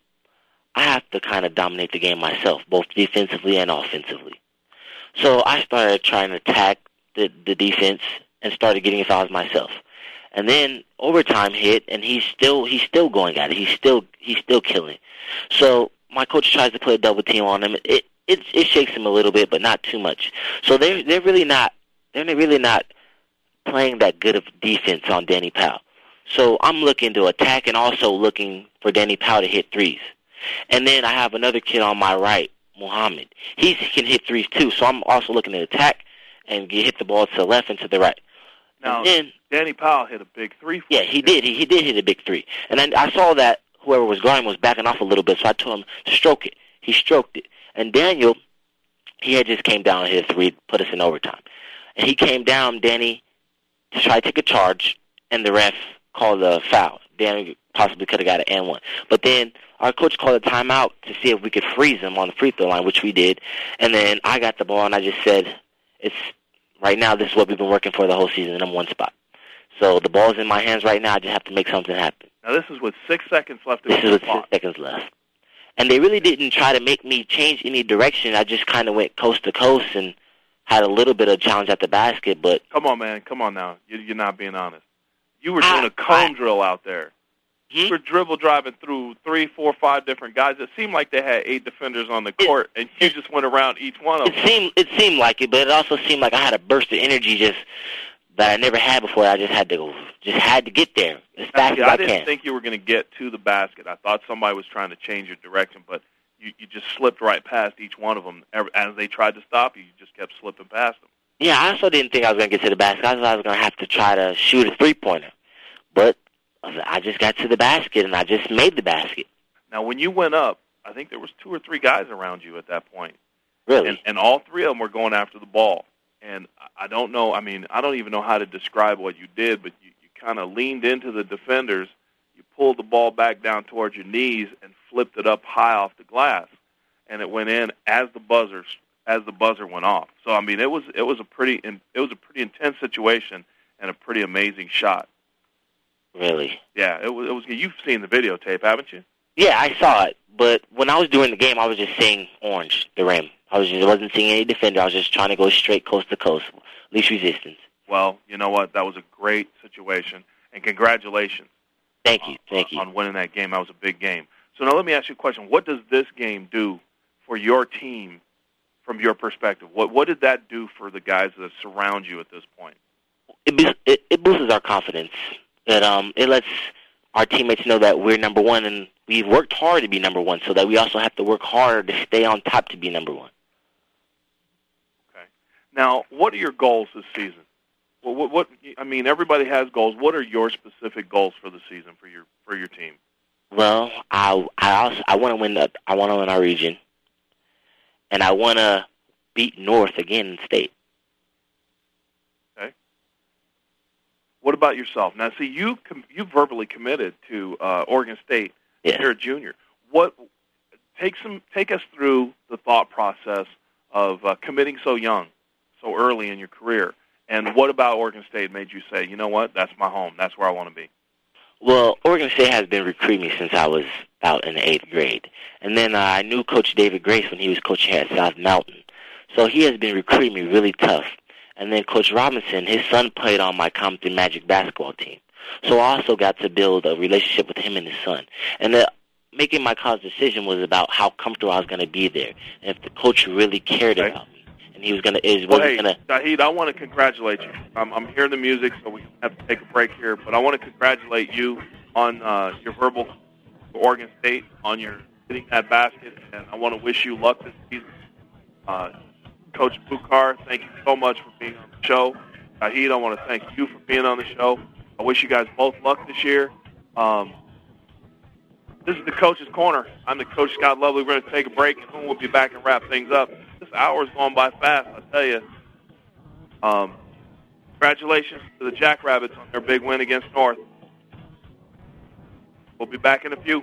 I have to kind of dominate the game myself, both defensively and offensively. So I started trying to attack the the defense and started getting fouls myself. And then overtime hit, and he's still he's still going at it. He's still he's still killing. So my coach tries to put a double team on him. It it it shakes him a little bit, but not too much. So they're they're really not they're really not playing that good of defense on Danny Powell. So I'm looking to attack and also looking for Danny Powell to hit threes. And then I have another kid on my right, Muhammad. He can hit threes too. So I'm also looking to attack and get, hit the ball to the left and to the right. Now, then, Danny Powell hit a big three for Yeah, he did. He, he did hit a big three. And then I saw that whoever was guarding was backing off a little bit, so I told him to stroke it. He stroked it. And Daniel, he had just came down and hit a three, put us in overtime. And he came down, Danny, to try to take a charge, and the ref called a foul. Daniel possibly could have got an and one. But then our coach called a timeout to see if we could freeze him on the free throw line, which we did. And then I got the ball, and I just said, it's right now, this is what we've been working for the whole season, the number one spot. So the ball's in my hands right now. I just have to make something happen. Now, this is with six seconds left in this the is with clock. six seconds left. And they really didn't try to make me change any direction. I just kind of went coast to coast and had a little bit of challenge at the basket. But Come on, man. Come on now. You- You're not being honest. You were doing I, a cone I, drill out there. Hmm? You were dribble driving through three, four, five different guys. It seemed like they had eight defenders on the court, it, and you it, just went around each one of it them. Seemed, it seemed like it, but it also seemed like I had a burst of energy just that I never had before. I just had to go, just had to get there as fast Actually, as I, I didn't can. think you were going to get to the basket. I thought somebody was trying to change your direction, but you, you just slipped right past each one of them. As they tried to stop you, you just kept slipping past them. Yeah, I also didn't think I was going to get to the basket. I thought I was going to have to try to shoot a three-pointer. But I just got to the basket, and I just made the basket. Now, when you went up, I think there was two or three guys around you at that point. Really? And, and all three of them were going after the ball. And I don't know, I mean, I don't even know how to describe what you did, but you, you kind of leaned into the defenders, you pulled the ball back down towards your knees and flipped it up high off the glass. And it went in as the buzzer as the buzzer went off. So I mean, it was it was a pretty it was a pretty intense situation and a pretty amazing shot. Really? Yeah, it was. It was. You've seen the videotape, haven't you? Yeah, I saw it. But when I was doing the game, I was just seeing orange, the rim. I was just wasn't seeing any defender. I was just trying to go straight coast to coast, least resistance. Well, you know what? That was a great situation, and congratulations. Thank you. Thank on, you. On winning that game. That was a big game. So now let me ask you a question. What does this game do for your team from your perspective? What what did that do for the guys that surround you at this point? It it, it boosts our confidence. It um it lets our teammates know that we're number one, and we've worked hard to be number one, so that we also have to work harder to stay on top to be number one. Okay. Now, what are your goals this season? Well, what, what I mean, everybody has goals. What are your specific goals for the season for your for your team? Well, I I also I want to win the I want to win our region, and I want to beat North again in state. Okay. What about yourself? Now, see, you com- you verbally committed to uh, Oregon State. Yes. You're a junior. What take some take us through the thought process of uh, committing so young, so early in your career, and what about Oregon State made you say, you know what, that's my home, that's where I want to be? Well, Oregon State has been recruiting me since I was out in the eighth grade. And then uh, I knew Coach David Grace when he was coaching at South Mountain. So he has been recruiting me really tough. And then Coach Robinson, his son played on my Compton Magic basketball team. So I also got to build a relationship with him and his son. And the, making my college decision was about how comfortable I was going to be there. And if the coach really cared okay. about me. And he was going to, is well, wasn't hey, going to. Shahid, I want to congratulate you. I'm, I'm hearing the music, so we have to take a break here. But I want to congratulate you on uh, your verbal for Oregon State, on your hitting that basket, and I want to wish you luck this season. Uh, Coach Bukar, thank you so much for being on the show. Shahid, I want to thank you for being on the show. I wish you guys both luck this year. Um, this is the Coach's Corner. I'm the Coach Scott Lovely. We're going to take a break, and then we'll be back and wrap things up. This hour is going by fast, I tell you. Um, congratulations to the Jackrabbits on their big win against North. We'll be back in a few.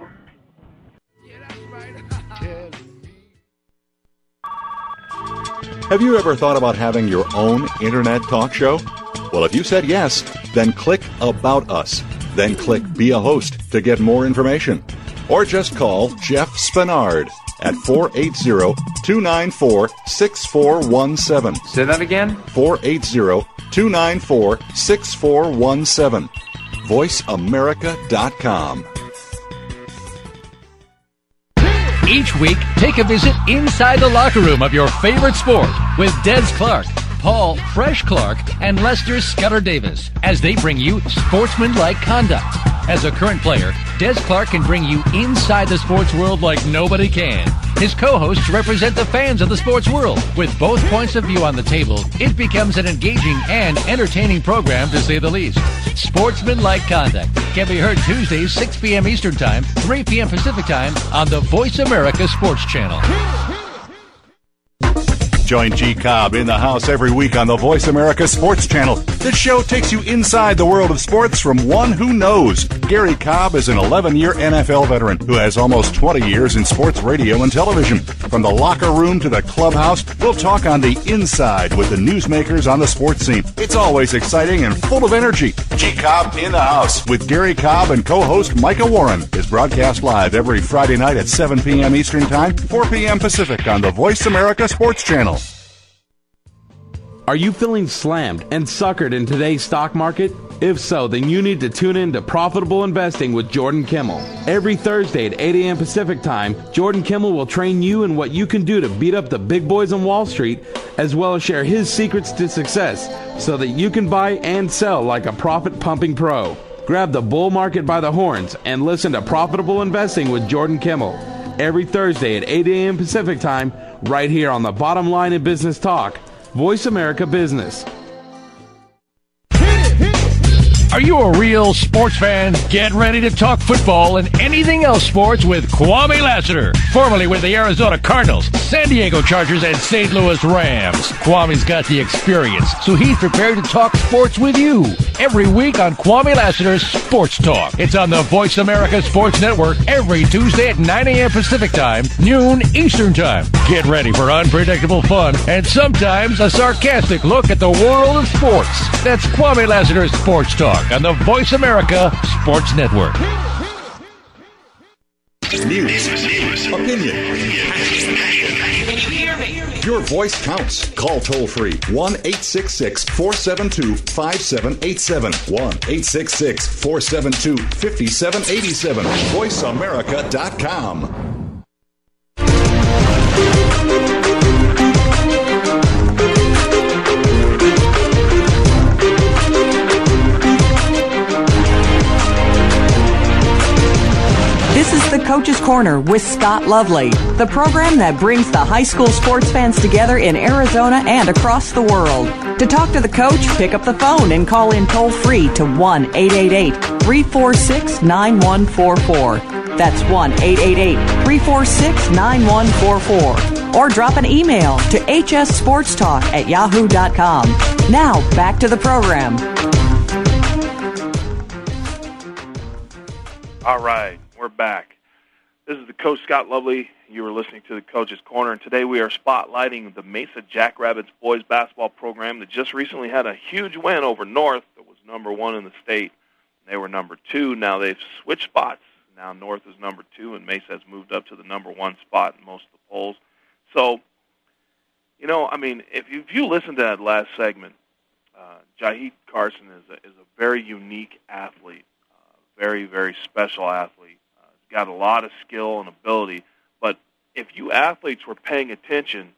Have you ever thought about having your own internet talk show? Well, if you said yes, then click About Us. Then click Be a Host to get more information. Or just call Jeff Spinard at four eight zero, two nine four, six four one seven. Say that again? four eight zero, two nine four, six four one seven. voice america dot com. Each week, take a visit inside the locker room of your favorite sport with Des Clark, Paul Fresh Clark, and Lester Scudder Davis as they bring you sportsmanlike conduct. As a current player, Des Clark can bring you inside the sports world like nobody can. His co-hosts represent the fans of the sports world. With both points of view on the table, it becomes an engaging and entertaining program, to say the least. Sportsmanlike Conduct can be heard Tuesdays, six p.m. Eastern Time, three p.m. Pacific Time on the Voice America Sports Channel. Join G. Cobb in the house every week on the Voice America Sports Channel. This show takes you inside the world of sports from one who knows. Gary Cobb is an eleven-year N F L veteran who has almost twenty years in sports radio and television. From the locker room to the clubhouse, we'll talk on the inside with the newsmakers on the sports scene. It's always exciting and full of energy. G. Cobb in the house with Gary Cobb and co-host Micah Warren is broadcast live every Friday night at seven p.m. Eastern Time, four p.m. Pacific on the Voice America Sports Channel. Are you feeling slammed and suckered in today's stock market? If so, then you need to tune in to Profitable Investing with Jordan Kimmel. Every Thursday at eight a.m. Pacific Time, Jordan Kimmel will train you in what you can do to beat up the big boys on Wall Street, as well as share his secrets to success so that you can buy and sell like a profit-pumping pro. Grab the bull market by the horns and listen to Profitable Investing with Jordan Kimmel every Thursday at eight a.m. Pacific Time, right here on the Bottom Line in Business Talk, Voice America Business. Are you a real sports fan? Get ready to talk football and anything else sports with Kwame Lassiter, formerly with the Arizona Cardinals, San Diego Chargers, and Saint Louis Rams. Kwame's got the experience, so he's prepared to talk sports with you every week on Kwame Lassiter's Sports Talk. It's on the Voice America Sports Network every Tuesday at nine a.m. Pacific Time, noon Eastern Time. Get ready for unpredictable fun and sometimes a sarcastic look at the world of sports. That's Kwame Lassiter's Sports Talk on the Voice America Sports Network. News, opinion, your voice counts. Call toll free one eight six six, four seven two, five seven eight seven. one eight six six, four seven two, five seven eight seven. voice america dot com. This is the Coach's Corner with Scott Lovely, the program that brings the high school sports fans together in Arizona and across the world. To talk to the coach, pick up the phone and call in toll-free to one eight eight eight, three four six, nine one four four. That's one eight eight eight, three four six, nine one four four. Or drop an email to hssportstalk at yahoo dot com. Now, back to the program. All right. We're back. This is the Coach Scott Lovely. You are listening to the Coach's Corner, and today we are spotlighting the Mesa Jackrabbits boys basketball program that just recently had a huge win over North that was number one in the state. They were number two. Now they've switched spots. Now North is number two, and Mesa has moved up to the number one spot in most of the polls. So, you know, I mean, if you, if you listen to that last segment, uh, Jaheed Carson is a, is a very unique athlete, uh, very, very special athlete. Got a lot of skill and ability, but if you athletes were paying attention,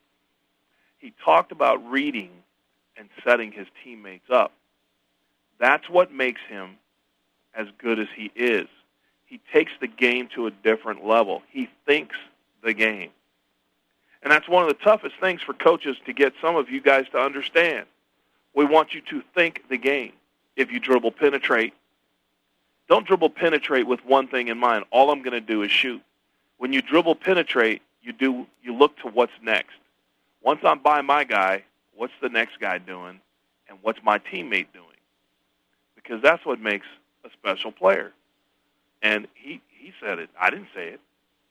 he talked about reading and setting his teammates up. That's what makes him as good as he is. He takes the game to a different level. He thinks the game. And that's one of the toughest things for coaches to get some of you guys to understand. We want you to think the game. If you dribble penetrate, don't dribble penetrate with one thing in mind. All I'm going to do is shoot. When you dribble penetrate, you do you look to what's next. Once I'm by my guy, what's the next guy doing, and what's my teammate doing? Because that's what makes a special player. And he, he said it. I didn't say it.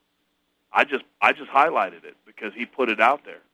I just I just highlighted it because he put it out there.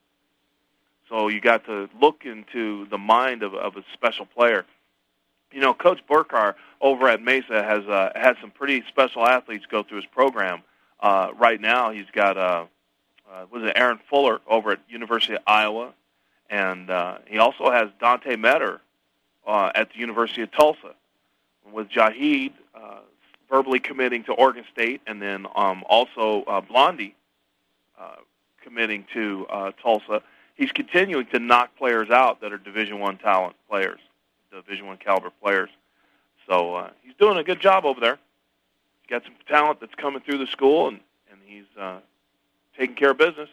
So you got to look into the mind of, of a special player. You know, Coach Burkar over at Mesa has uh, had some pretty special athletes go through his program. Uh, right now, he's got uh, uh, was it Aaron Fuller over at University of Iowa, and uh, he also has Dante Metter uh, at the University of Tulsa. With Jaheed uh, verbally committing to Oregon State, and then um, also uh, Blondie uh, committing to uh, Tulsa, he's continuing to knock players out that are Division I talent players. Division I caliber players. So uh, he's doing a good job over there. He's got some talent that's coming through the school, and, and he's uh, taking care of business.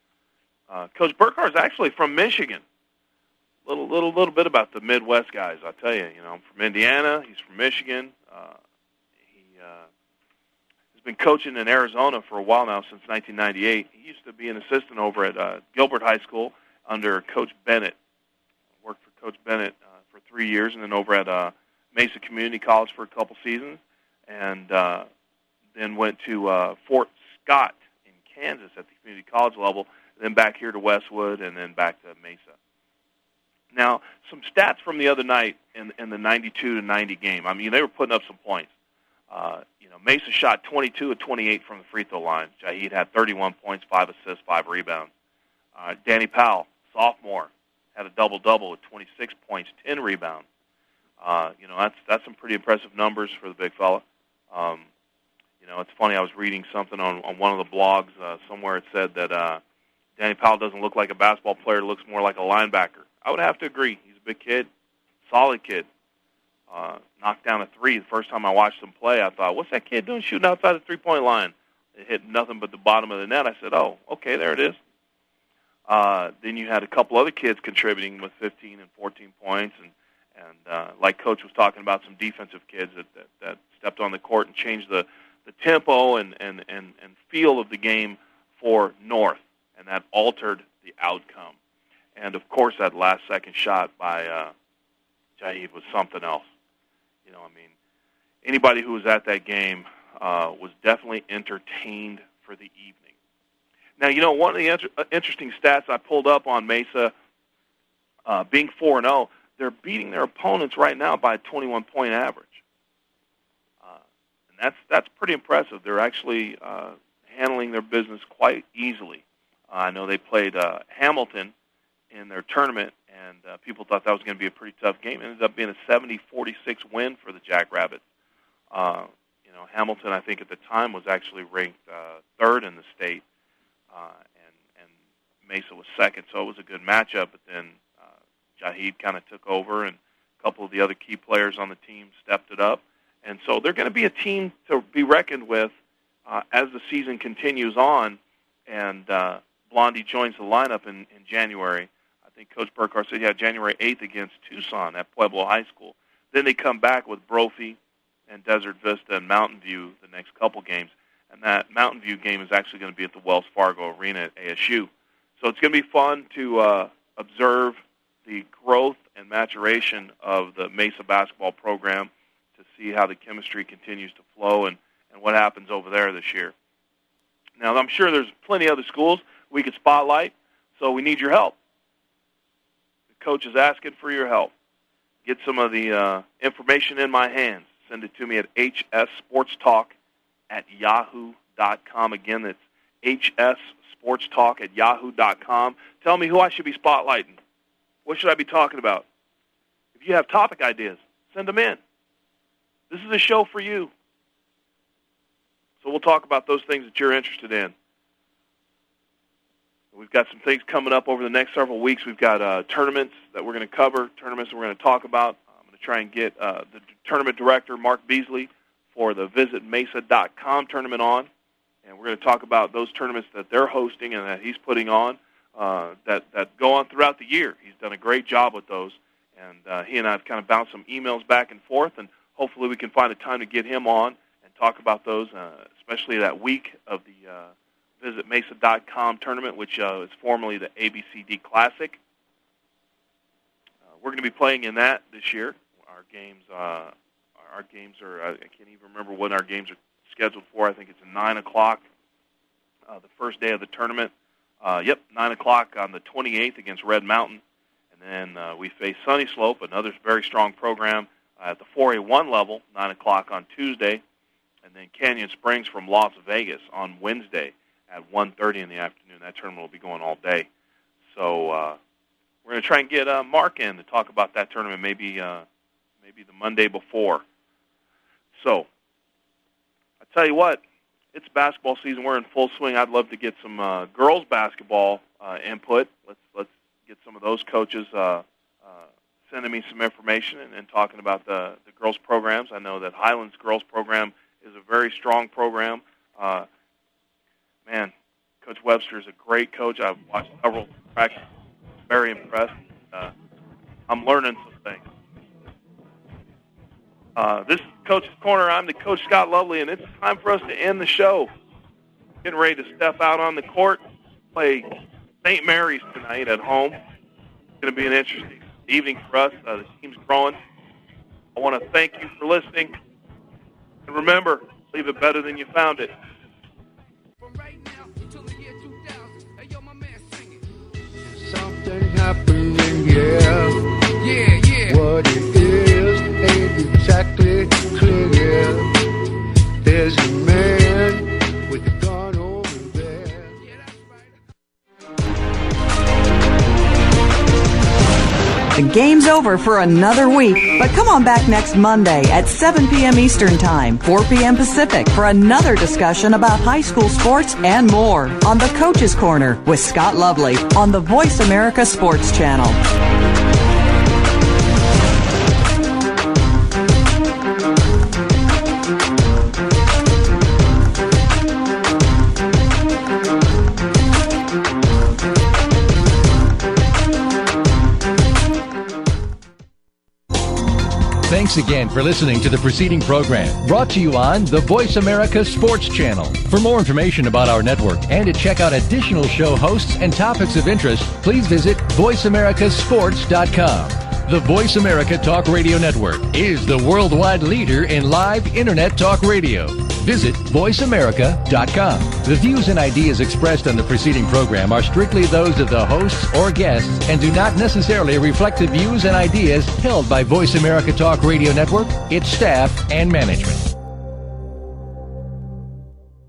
Uh, Coach Burkar is actually from Michigan. Little, little, little bit about the Midwest guys, I'll tell you. You know, I'm from Indiana. He's from Michigan. Uh, he uh, has been coaching in Arizona for a while now, since nineteen ninety-eight. He used to be an assistant over at uh, Gilbert High School under Coach Bennett. Worked for Coach Bennett uh, for three years, and then over at uh, Mesa Community College for a couple seasons, and uh, then went to uh, Fort Scott in Kansas at the community college level, then back here to Westwood, and then back to Mesa. Now, some stats from the other night in, in the ninety-two to ninety game. I mean, they were putting up some points. Uh, you know, Mesa shot twenty-two of twenty-eight from the free throw line. Jaheed had thirty-one points, five assists, five rebounds. Uh, Danny Powell, sophomore, had a double-double with twenty-six points, ten rebounds. Uh, you know, that's that's some pretty impressive numbers for the big fella. Um, you know, it's funny. I was reading something on, on one of the blogs uh, somewhere. It said that uh, Danny Powell doesn't look like a basketball player; looks more like a linebacker. I would have to agree. He's a big kid, solid kid. Uh, knocked down a three. The first time I watched him play, I thought, "What's that kid doing shooting outside the three-point line?" It hit nothing but the bottom of the net. I said, "Oh, okay, there it is." Uh, then you had a couple other kids contributing with fifteen and fourteen points, and and uh, like Coach was talking about, some defensive kids that, that, that stepped on the court and changed the, the tempo and, and, and, and feel of the game for North, and that altered the outcome. And, of course, that last-second shot by uh, Jaheed was something else. You know, I mean, anybody who was at that game uh, was definitely entertained for the evening. Now, you know, one of the inter- interesting stats I pulled up on Mesa, uh, being four and oh, they're beating their opponents right now by a twenty-one point average. Uh, and that's that's pretty impressive. They're actually uh, handling their business quite easily. Uh, I know they played uh, Hamilton in their tournament, and uh, people thought that was going to be a pretty tough game. It ended up being a seventy forty-six win for the Jackrabbits. Uh, you know, Hamilton, I think at the time, was actually ranked uh, third in the state, uh, and, and Mesa was second, so it was a good matchup. But then Jaheed kind of took over, and a couple of the other key players on the team stepped it up. And so they're going to be a team to be reckoned with uh, as the season continues on, and uh, Blondie joins the lineup in, in January. I think Coach Burkhardt said, yeah, January eighth against Tucson at Pueblo High School. Then they come back with Brophy and Desert Vista and Mountain View the next couple games. And that Mountain View game is actually going to be at the Wells Fargo Arena at A S U. So it's going to be fun to uh, observe the growth and maturation of the Mesa basketball program, to see how the chemistry continues to flow and, and what happens over there this year. Now, I'm sure there's plenty of other schools we could spotlight, so we need your help. The coach is asking for your help. Get some of the uh, information in my hands. Send it to me at h s sports talk at yahoo dot com. Again, that's h s sports talk at yahoo dot com. Tell me who I should be spotlighting. What should I be talking about? If you have topic ideas, send them in. This is a show for you. So we'll talk about those things that you're interested in. We've got some things coming up over the next several weeks. We've got uh, tournaments that we're going to cover, tournaments that we're going to talk about. I'm going to try and get uh, the tournament director, Mark Beasley, for the visit mesa dot com tournament on. And we're going to talk about those tournaments that they're hosting and that he's putting on. Uh, that, that go on throughout the year. He's done a great job with those, and uh, he and I have kind of bounced some emails back and forth, and hopefully we can find a time to get him on and talk about those, uh, especially that week of the uh, visit mesa dot com tournament, which uh, is formerly the A B C D Classic. Uh, we're going to be playing in that this year. Our games, uh, our games are, I can't even remember when our games are scheduled for. I think it's at nine o'clock, uh, the first day of the tournament. Uh, yep, nine o'clock on the twenty-eighth against Red Mountain. And then uh, we face Sunny Slope, another very strong program, uh, at the four A one level, nine o'clock on Tuesday. And then Canyon Springs from Las Vegas on Wednesday at one thirty in the afternoon. That tournament will be going all day. So uh, we're going to try and get uh, Mark in to talk about that tournament maybe uh, maybe the Monday before. So I tell you what, it's basketball season. We're in full swing. I'd love to get some uh, girls basketball uh, input. Let's let's get some of those coaches uh, uh, sending me some information and, and talking about the, the girls programs. I know that Highlands girls program is a very strong program. Uh, man, Coach Webster is a great coach. I've watched several practices. Very impressed. Uh, I'm learning some things. Uh, this is Coach's Corner. I'm the Coach Scott Lovely, and it's time for us to end the show. Getting ready to step out on the court, play Saint Mary's tonight at home. It's going to be an interesting evening for us. Uh, the team's growing. I want to thank you for listening. And remember, leave it better than you found it. Something happening, yeah. Yeah, yeah. What it is ain't exactly clear. There's a man with a gun over there. Yeah, that's right. The game's over for another week, but come on back next Monday at seven p.m. Eastern Time, four p.m. Pacific for another discussion about high school sports and more on the Coach's Corner with Scott Lovely on the Voice America Sports Channel. Thanks again for listening to the preceding program, brought to you on the Voice America Sports Channel. For more information about our network and to check out additional show hosts and topics of interest, please visit voice america sports dot com. The Voice America Talk Radio Network is the worldwide leader in live Internet talk radio. Visit voice america dot com. The views and ideas expressed on the preceding program are strictly those of the hosts or guests and do not necessarily reflect the views and ideas held by Voice America Talk Radio Network, its staff, and management.